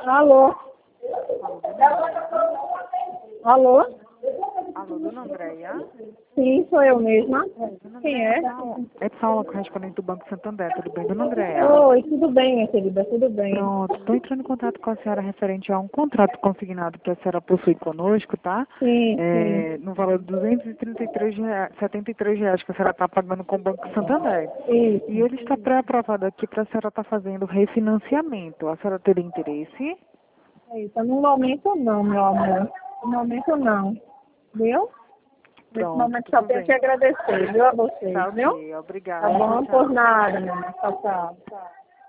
Alô? Alô? Alô, dona Andréia? Sim, sou eu mesma. Dona Quem Andréia, é? é Paula, correspondente do Banco Santander. Tudo bem, dona Andréia? Oi, tudo bem, minha querida? Tudo bem. Pronto, estou entrando em contato com a senhora referente a um contrato consignado que a senhora possui conosco, tá? Sim. No valor de R$ 233,73 que a senhora está pagando com o Banco Santander. Isso. E ele está pré-aprovado aqui para a senhora estar fazendo refinanciamento. A senhora teria interesse? Isso. No momento não, meu amor. No momento não. Viu? Nesse Pronto, momento só tudo tenho bem. que agradecer, viu, a vocês, Tá viu? ok, Tá obrigada. bom? Tchau. Por nada, minha. Tchau, tchau.